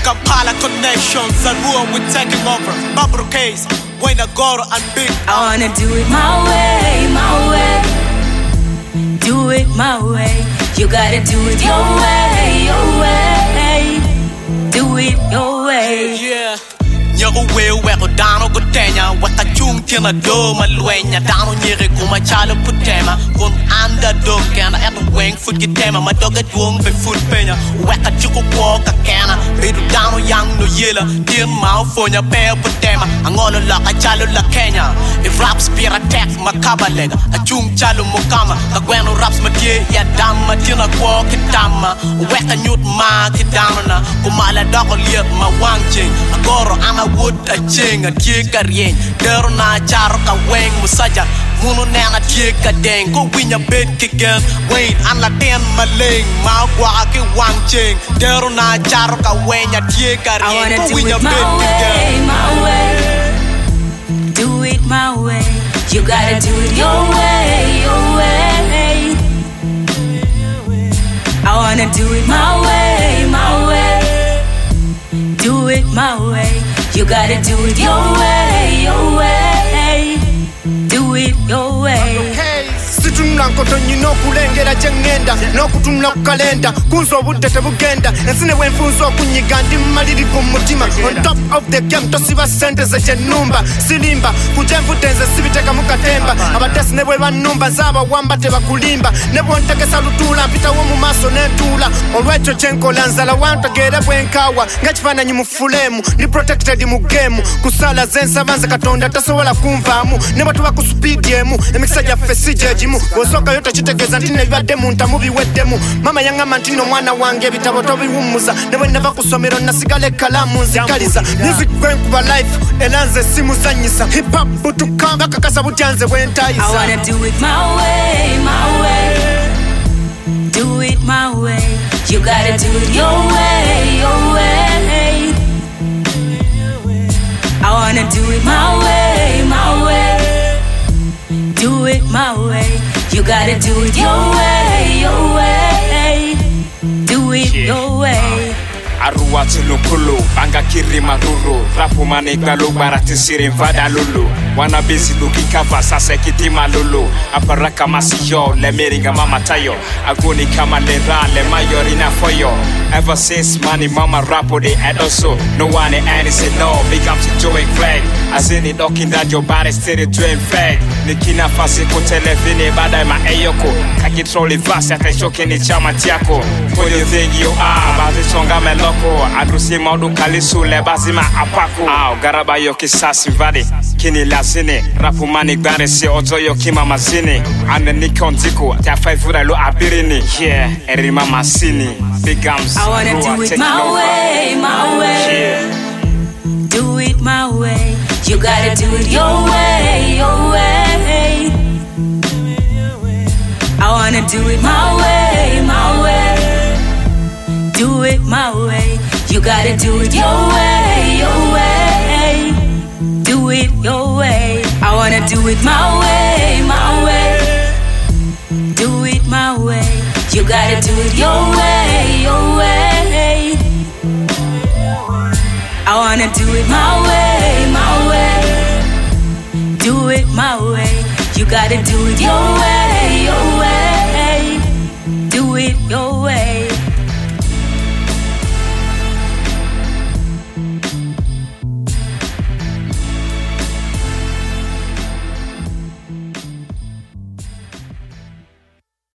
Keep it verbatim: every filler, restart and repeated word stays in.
Kampala connections, Zarua we're taking over. Barbara Case, Wayne Agoro and Big. I wanna do it my way, my way. Do it my way. You gotta do it your way, your way. Do it your way. Yeah. Nyago we weko dano go tenya waka chung tina do malwenya dano nyere kuma chalo putema kun anda do kana at wing foot gitema ma doga duong be foot penya waka chuko ko ka kana bedu dano yang no yela dir mau fonya pe putema angolo la ka chalo la Kenya if raps pira tech makaba lega a chung chalo mukama ka gweno raps matie ya dama tina ko kitama waka nyut ma kidana kumala doko liep ma wangching agoro ama wood a ching a tika rien der na char ka weng musaja munu nana tika deng go winya bed kigen wait an la ten maling ma kwa ke wang ching der na char ka wenya tika rien go winya bed kigen my way. Do it my way. You gotta do it your way, your way. I wanna do it my way, my way. Do it my way. You gotta do it your way, your way. Do it your way. Situnula nkoto nyino kulengera jengenda no kutumula kukalenda kunso budete bugenda ensine wenfunso kunyiga ndi maliri ku mutima on top of the game tosiba sente ze chenumba silimba kujemvutenze sibiteka mukatemba abatesi nebwe banumba zaba wamba te bakulimba nebo ntekesa lutula mpita wo mu maso netula olwecho chenko lanzala wanta gere bwenkawa ngachifana nyi mufulemu ni protected mu game kusala zensa banza katonda tasobola kumvamu nebo tuba ku speed yemu emikisa ja fesijeji Wosoka yote chitegeza ntine yade munta mubi wedemu Mama yanga mantino mwana wange bitabo tobi humuza Nebo neva kusomero nasigale kalamu nzikaliza Music going kuba life elanze simu zanyisa Hip hop butukanga kakasa butianze wentaisa I wanna do it my way, my way. Do it my way. You gotta do it your way, your way. I wanna do it my way, my way. Do it my way. You gotta do it your way, your way. Do it your way. Arua tulukulu, banga kiri maruru Rapu manigalo barati siri mvada lulu Wana busy looking cover sasa kitima lulu Aparaka masiyo, le miringa mama tayo Aguni kama le ra, le mayori na foyo Ever since money mama rapo de and also No one and say no, becomes a joy flag As in it talking that your body steady to infect Nikina fasi kutele vini bada ma eyoko Kakitroli vasi ata shoki ni chama tiako Who do you think you are? Bazi songa melo Adrusi maudu kalisu lebazima apako Ao garaba yo kisasi vadi Kini lazini Rapu mani gbare si oto yo kima mazini Ande nikon ziku Tiafai fura lo abirini Yeah, erima masini Big arms I wanna do it my way, my way Yeah. Do it my way. You gotta do it your way, your way. I wanna do it my way, my way. Do it my way. You gotta do it your way, your way. Do it your way. I wanna do it my way, my way. Do it my way. You gotta do it your way, your way. I wanna do it my way, my way. Do it my way. You gotta do it your way, your way.